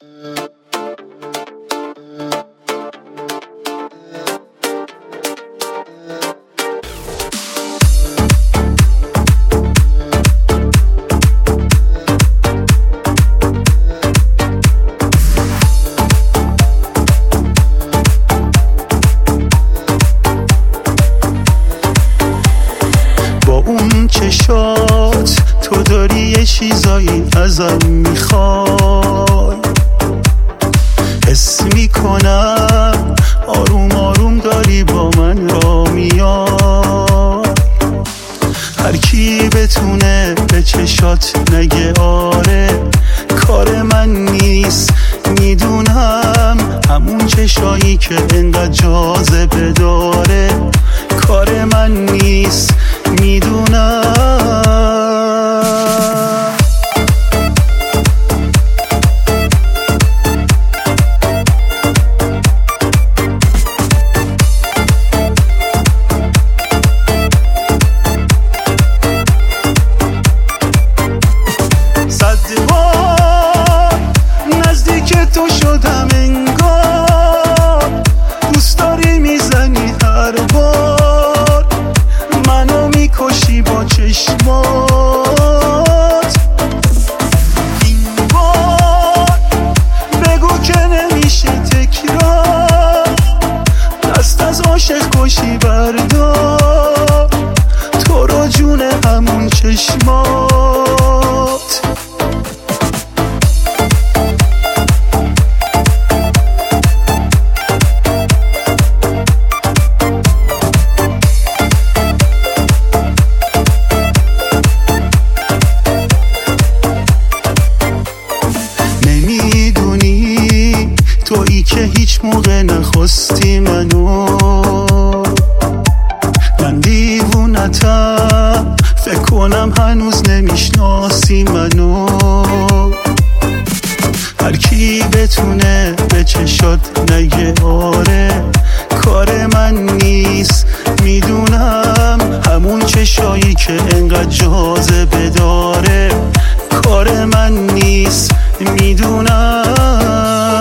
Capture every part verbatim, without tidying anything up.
چشات تو داری یه چیزایی ازم میخوای، حس میکنم آروم آروم داری با من را میای. هر کی بتونه به چشات نگه آره کار من نیست، میدونم همون چشایی که انقدر جاذبه داره کار من نیست، میدونم. صد بار نزدیک تو شدم انگار، دوست داری میزنی هر بار منو میکشی با چشمات. این بار بگو که نمیشه تکرار، دست از عاشق کشی بردار تو رو جون همون چشمات. تویی که هیچ موقع نخواستی منو، من دیوونتم فکر کنم هنوز نمیشناسی منو. هر کی بتونه به چشات نگه آره کار من نیست، میدونم همون چشایی که انقدر جاذبه داره کار من نیست، میدونم.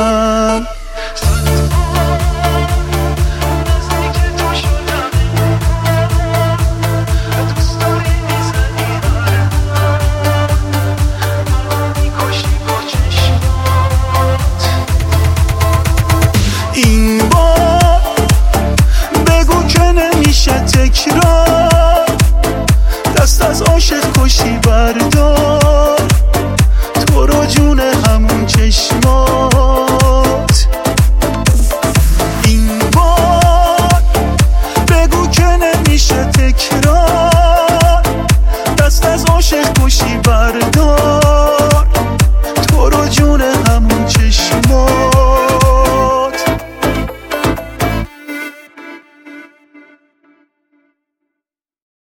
این بار بگو که نمیشه تکرار، دست از عاشق کشی بردار تو رو جون همون چشمات. این بار بگو که نمیشه تکرار، دست از عاشق کشی بردار